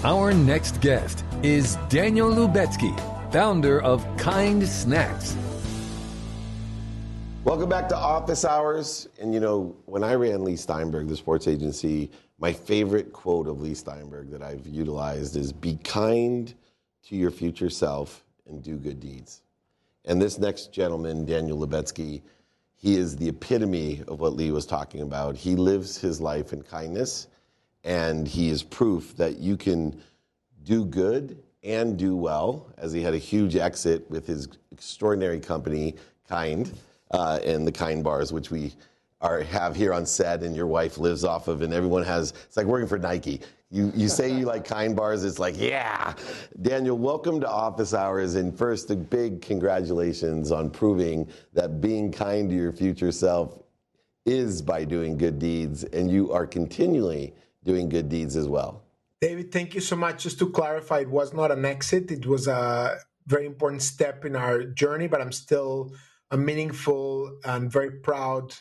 Our next guest is Daniel Lubetzky, founder of Kind Snacks. Welcome back to Office Hours. And you know, when I ran Lee Steinberg, the sports agency, my favorite quote of Lee Steinberg that I've utilized is, be kind to your future self and do good deeds. And this next gentleman, Daniel Lubetzky, he is the epitome of what Lee was talking about. He lives his life in kindness, and he is proof that you can do good and do well, as he had a huge exit with his extraordinary company, Kind, and the Kind bars, which we have here on set, and your wife lives off of, and everyone has, it's like working for Nike. You say you like Kind bars, it's like, yeah. Daniel, welcome to Office Hours, and first, a big congratulations on proving that being kind to your future self is by doing good deeds, and you are continually doing good deeds as well. David, thank you so much. Just to clarify, it was not an exit. It was a very important step in our journey, but I'm still a meaningful and very proud,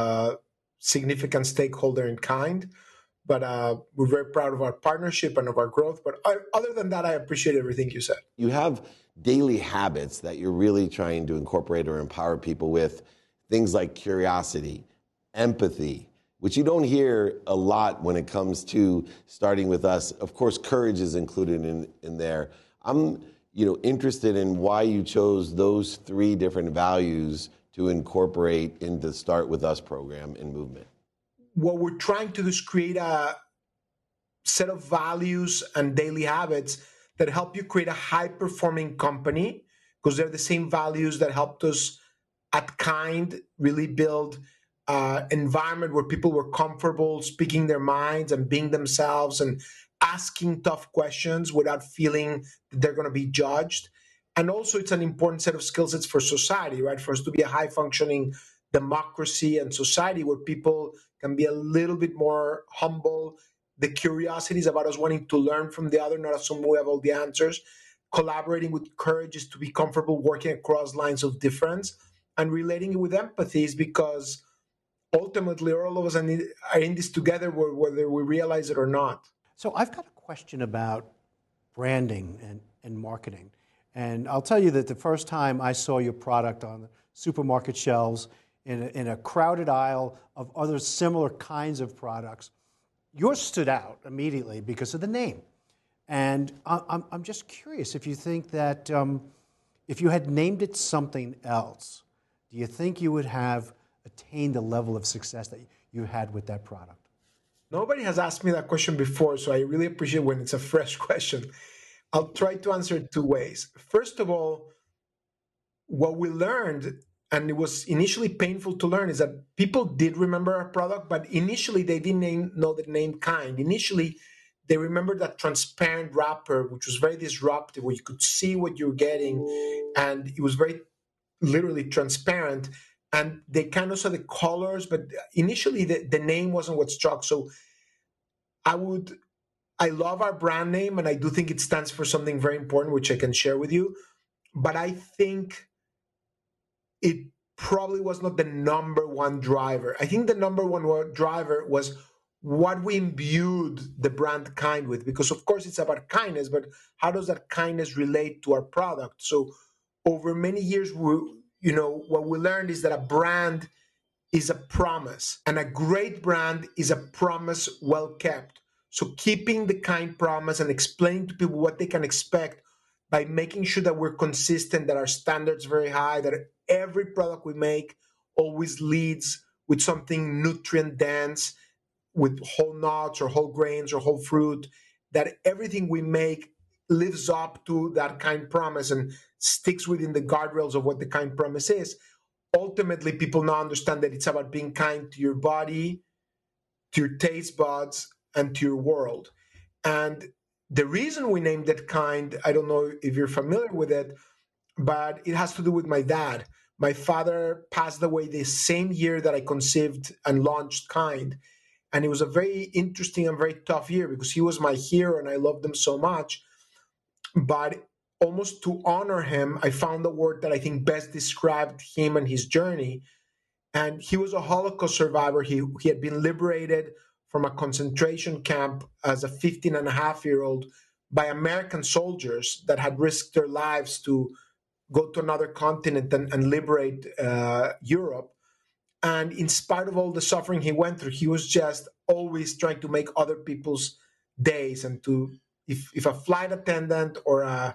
significant stakeholder in Kind. But we're very proud of our partnership and of our growth. But other than that, I appreciate everything you said. You have daily habits that you're really trying to incorporate or empower people with, things like curiosity, empathy, which you don't hear a lot when it comes to starting with us. Of course, courage is included in there. I'm interested in why you chose those three different values to incorporate into the Start With Us program and movement. What we're trying to do is create a set of values and daily habits that help you create a high-performing company, because they're the same values that helped us at Kind really build an environment where people were comfortable speaking their minds and being themselves and asking tough questions without feeling that they're going to be judged. And also, it's an important set of skill sets for society, right? For us to be a high-functioning democracy and society where people can be a little bit more humble. The curiosity is about us wanting to learn from the other, not assume we have all the answers. Collaborating with courage is to be comfortable working across lines of difference, and relating with empathy is because ultimately all of us are in this together, whether we realize it or not. So I've got a question about branding and marketing. And I'll tell you that the first time I saw your product on the supermarket shelves in a crowded aisle of other similar kinds of products, yours stood out immediately because of the name. And I'm just curious if you think that if you had named it something else, do you think you would have attained the level of success that you had with that product? Nobody has asked me that question before, so I really appreciate when it's a fresh question. I'll try to answer it two ways. First of all, what we learned, and it was initially painful to learn, is that people did remember our product, but initially they didn't know the name Kind. Initially, they remembered that transparent wrapper, which was very disruptive, where you could see what you're getting, and it was very literally transparent. And they kind of saw the colors, but initially the name wasn't what struck. So I love our brand name, and I do think it stands for something very important, which I can share with you. But I think it probably was not the number one driver. I think the number one driver was what we imbued the brand Kind with, because of course it's about kindness, but how does that kindness relate to our product? So over many years, what we learned is that a brand is a promise, and a great brand is a promise well kept. So keeping the Kind promise and explaining to people what they can expect by making sure that we're consistent, that our standards are very high, that every product we make always leads with something nutrient dense, with whole nuts or whole grains or whole fruit, that everything we make lives up to that Kind promise and sticks within the guardrails of what the Kind promise is. Ultimately, people now understand that it's about being kind to your body, to your taste buds, and to your world. And the reason we named it Kind, I don't know if you're familiar with it, but it has to do with my dad. My father passed away the same year that I conceived and launched Kind. And it was a very interesting and very tough year because he was my hero and I loved him so much. But almost to honor him, I found the word that I think best described him and his journey. And he was a Holocaust survivor. He had been liberated from a concentration camp as a 15 and a half year old by American soldiers that had risked their lives to go to another continent and liberate Europe. And in spite of all the suffering he went through, he was just always trying to make other people's days. And to if a flight attendant or a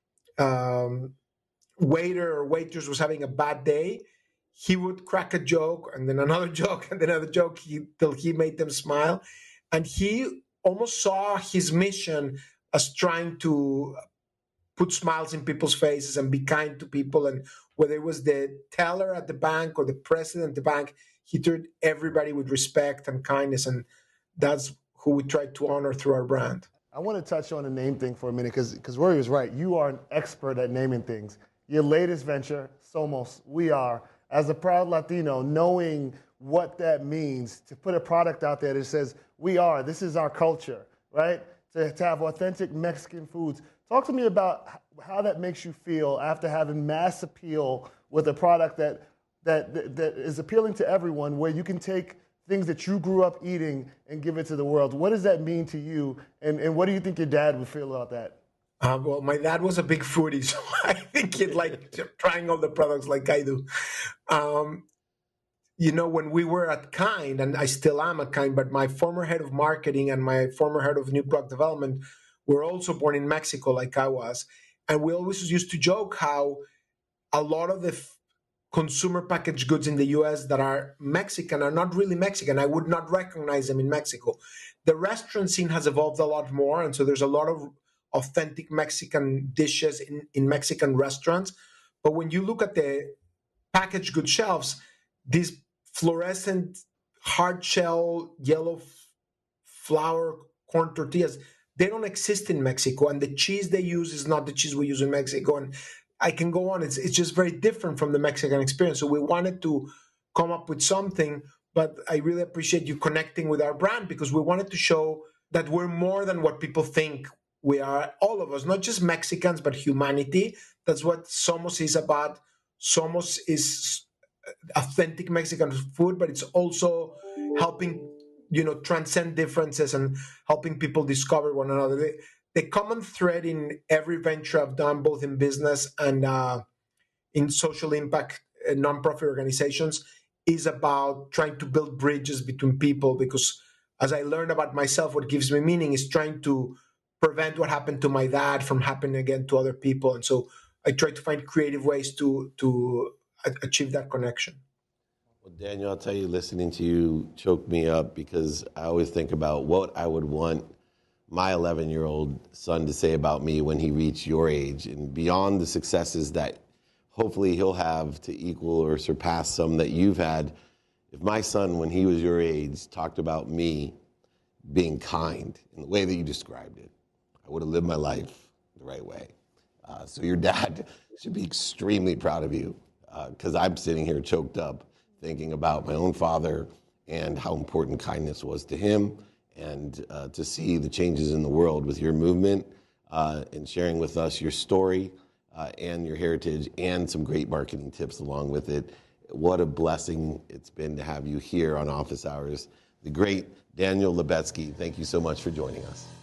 waiter or waitress was having a bad day, he would crack a joke and then another joke and then another joke till he made them smile. And he almost saw his mission as trying to put smiles in people's faces and be kind to people. And whether it was the teller at the bank or the president at the bank, he treated everybody with respect and kindness. And that's who we try to honor through our brand. I want to touch on the name thing for a minute because Rory was right. You are an expert at naming things. Your latest venture, Somos, we are, as a proud Latino, knowing what that means to put a product out there that says, we are, this is our culture, right? To have authentic Mexican foods. Talk to me about how that makes you feel after having mass appeal with a product that is appealing to everyone, where you can take things that you grew up eating and give it to the world. What does that mean to you, and what do you think your dad would feel about that? Well, my dad was a big foodie, so I think he'd like trying all the products like I do. When we were at Kind, and I still am at Kind, but my former head of marketing and my former head of new product development were also born in Mexico like I was. And we always used to joke how a lot of the consumer packaged goods in the US that are Mexican are not really Mexican. I would not recognize them in Mexico. The restaurant scene has evolved a lot more, and so there's a lot of authentic Mexican dishes in Mexican restaurants. But when you look at the packaged good shelves, these fluorescent hard shell yellow flour corn tortillas, they don't exist in Mexico, and the cheese they use is not the cheese we use in Mexico. And I can go on. It's just very different from the Mexican experience. So we wanted to come up with something, but I really appreciate you connecting with our brand, because we wanted to show that we're more than what people think we are. All of us, not just Mexicans, but humanity. That's what Somos is about. Somos is authentic Mexican food, but it's also helping, transcend differences and helping people discover one another. The common thread in every venture I've done, both in business and in social impact nonprofit organizations, is about trying to build bridges between people. Because as I learned about myself, what gives me meaning is trying to prevent what happened to my dad from happening again to other people. And so I try to find creative ways to achieve that connection. Well, Daniel, I'll tell you, listening to you choked me up, because I always think about what I would want my 11-year-old son to say about me when he reached your age, and beyond the successes that hopefully he'll have to equal or surpass some that you've had. If my son, when he was your age, talked about me being kind in the way that you described it, I would have lived my life the right way. So your dad should be extremely proud of you, because I'm sitting here choked up thinking about my own father and how important kindness was to him, and to see the changes in the world with your movement and sharing with us your story and your heritage and some great marketing tips along with it. What a blessing it's been to have you here on Office Hours. The great Daniel Lubetzky, thank you so much for joining us.